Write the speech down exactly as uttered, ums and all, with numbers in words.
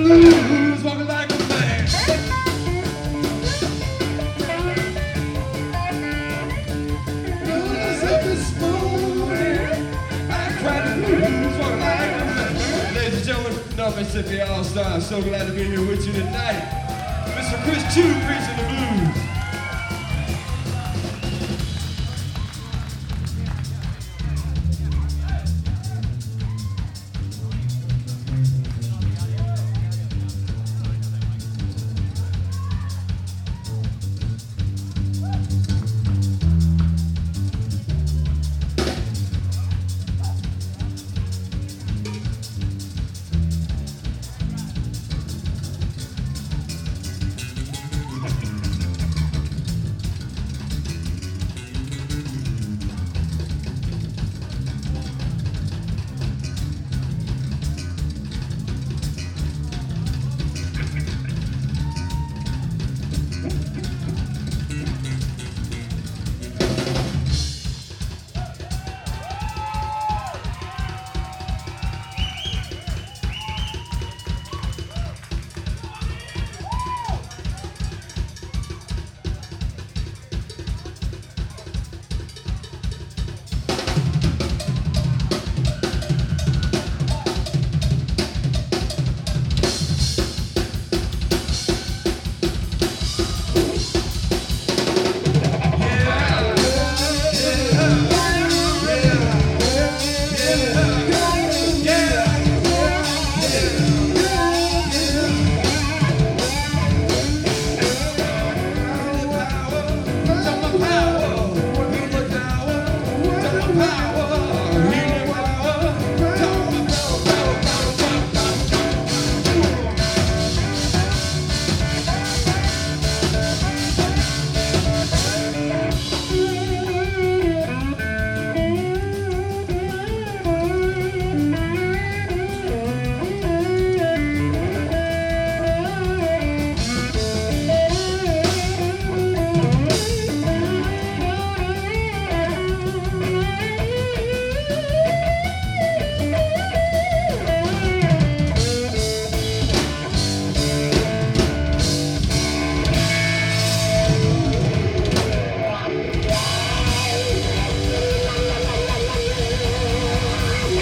blues, walking like a man. Rose up this morning, I cried the blues, walking like a man. Ladies and gentlemen from North Mississippi All-Stars, so glad to be here with you tonight. Mister Chris Chew preaching the blues. Yeah.